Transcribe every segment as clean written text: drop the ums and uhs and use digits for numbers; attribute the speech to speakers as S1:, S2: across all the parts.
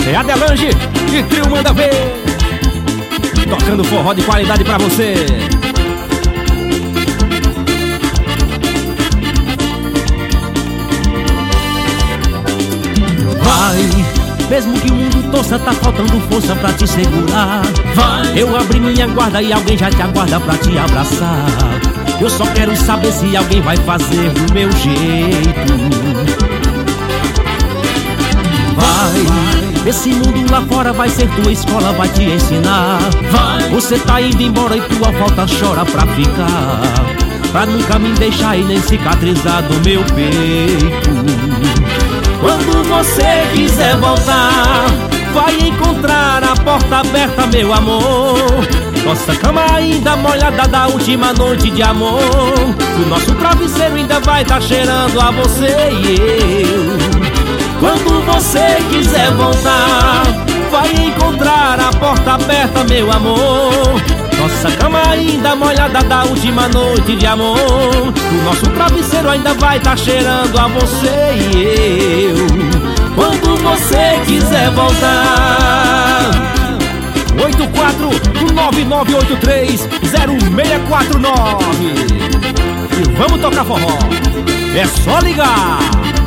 S1: É Adelange e Trio Manda Ver, tocando forró de qualidade pra você.
S2: Vai, mesmo que o mundo torça, tá faltando força pra te segurar.
S1: Vai,
S2: eu abri minha guarda e alguém já te aguarda pra te abraçar. Eu só quero saber se alguém vai fazer do meu jeito. Vai, esse mundo lá fora vai ser tua escola, vai te ensinar.
S1: vai,
S2: você tá indo embora e tua falta chora pra ficar, pra nunca me deixar e nem cicatrizar do meu peito. Quando você quiser voltar, vai encontrar a porta aberta, meu amor. Nossa cama ainda molhada da última noite de amor. O nosso travesseiro ainda vai tá cheirando a você e eu. Quando você quiser voltar, vai encontrar a porta aberta, meu amor. Nossa cama ainda molhada da última noite de amor. O nosso travesseiro ainda vai tá cheirando a você e eu. Quando você quiser voltar,
S1: 84-9983-0649. E vamos tocar forró, é só ligar.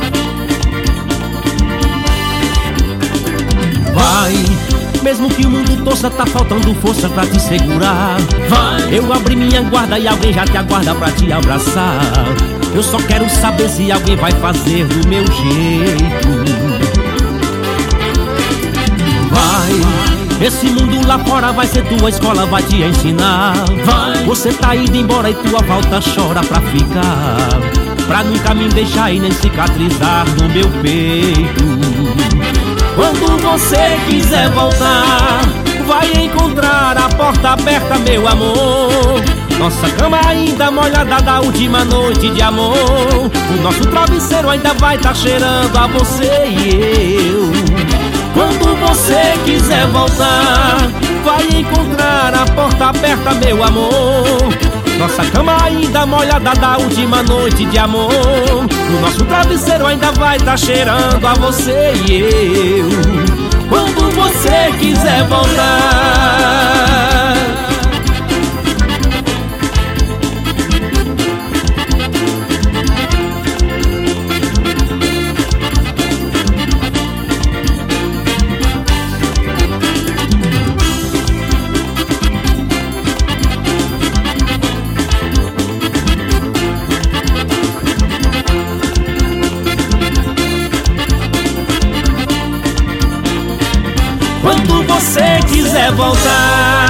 S2: Vai, mesmo que o mundo torça, tá faltando força pra te segurar.
S1: Vai,
S2: eu abri minha guarda e alguém já te aguarda pra te abraçar. Eu só quero saber se alguém vai fazer do meu jeito. Vai, esse mundo lá fora vai ser tua escola, vai te ensinar.
S1: vai,
S2: você tá indo embora e tua falta chora pra ficar, pra nunca me deixar e nem cicatrizar no meu peito. Quando você quiser voltar, vai encontrar a porta aberta, meu amor. Nossa cama ainda molhada da última noite de amor. O nosso travesseiro ainda vai tá cheirando a você e eu. Quando você quiser voltar, vai encontrar a porta aberta, meu amor. Nossa cama ainda molhada da última noite de amor. O nosso travesseiro ainda vai tá cheirando a você e eu. Quando você quiser voltar. Quando você quiser voltar.